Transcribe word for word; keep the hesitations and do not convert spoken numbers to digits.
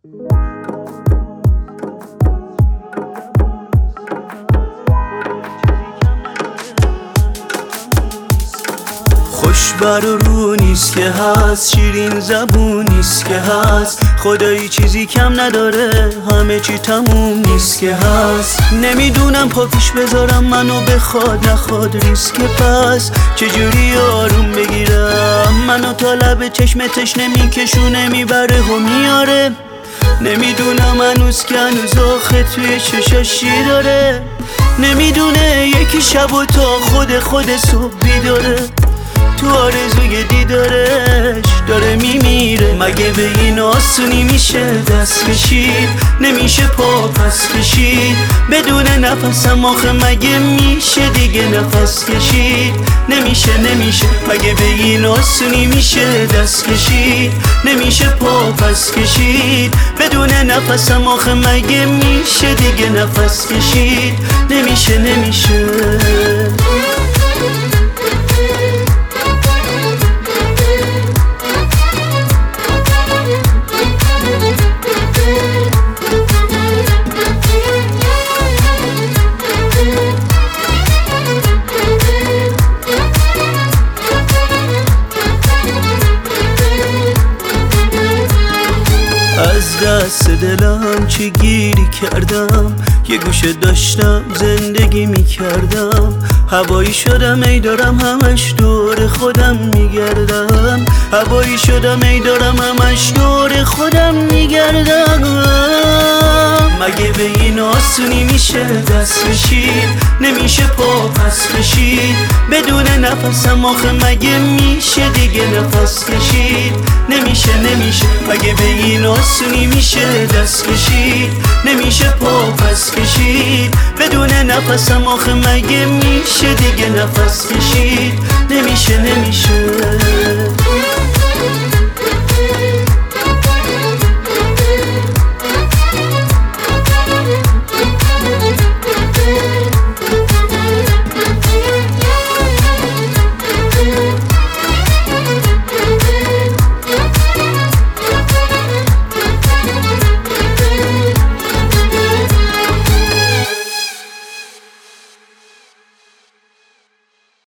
خوشبر رو نیست که هست، شیرین زبون نیست که هست، خدایی چیزی کم نداره، همه چی تموم نیست که هست. نمیدونم پا پیش بذارم منو بخواد نخواد ریسک، پس چجوری آروم بگیرم منو تا لب چشم تشنه میکشونه میبره و میاره. نمیدونم هنوز که هنوز آخه توی چشاشی داره، نمیدونه یکی شب و تا خود خود صبح بیداره، تو آرزوی دیدارش داره میمیره. مگه به این آسونی میشه دست کشید، نمیشه پا پس کشید بدون نفسم، آخه مگه میشه دیگه نفس کشید؟ نمیشه نمیشه مگه به این آسونی میشه دست کشید، نمیشه پا پس کشید بدون نفسم، آخه مگه میشه دیگه نفس کشید؟ نمیشه نمیشه از دست دلم چی گیری کردم، یه گوشه داشتم زندگی میکردم، هوایی شدم ای دارم همش دور خودم میگردم، هوایی شدم ای دارم همش دور خودم میگردم. مگه به این آسونی میشه دست کشید، نمیشه پا پس کشید بدون نفسم، آخه مگه میشه دیگه نفس کشید؟ نمیشه نمیشه مگه به این آسونی میشه دست کشید، نمیشه پا پس کشید بدون نفسم، آخه مگه میشه دیگه نفس کشید؟ نمیشه نمیشه